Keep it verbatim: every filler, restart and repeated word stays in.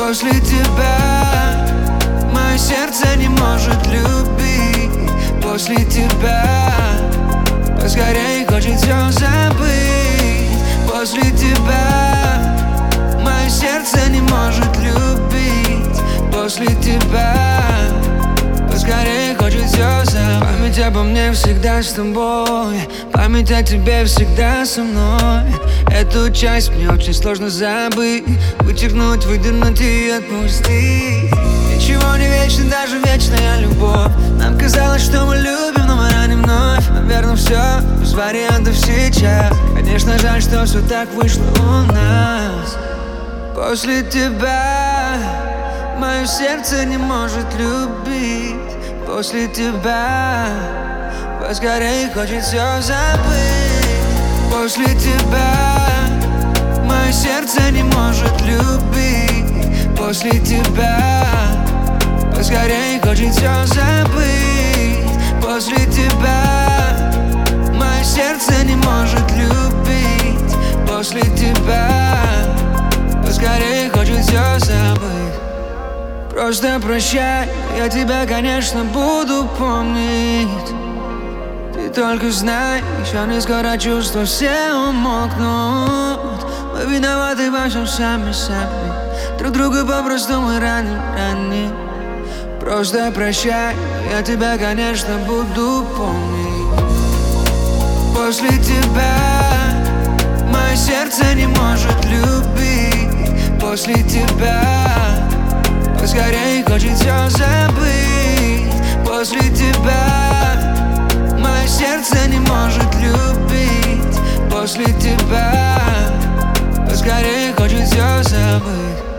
После тебя мое сердце не может любить. После тебя поскорей хочет все забыть. После тебя мое сердце не может любить. После тебя поскорей хочет все забыть. Память обо мне всегда с тобой, память о тебе всегда со мной. Эту часть мне очень сложно забыть, вычеркнуть, выдернуть и отпустить. Ничего не вечно, даже вечная любовь. Нам казалось, что мы любим, но мы раним вновь. Наверное, все без вариантов сейчас. Конечно, жаль, что все так вышло у нас. После тебя мое сердце не может любить. После тебя поскорей хочет все забыть. После тебя мое сердце не может любить. После тебя поскорей хочет все забыть. После тебя мое сердце не может любить. После тебя поскорей хочет все забыть. Просто прощай, я тебя, конечно, буду помнить. Ты только знай, еще не скоро чувства все умолкнут. Мы виноваты во всем сами-сами, друг друга попросту мы раним, раним. Просто прощай, я тебя, конечно, буду помнить. После тебя мое сердце не может любить. После тебя поскорей хочет все забыть. После тебя мое сердце не может любить. После тебя поскорей хочет все забыть.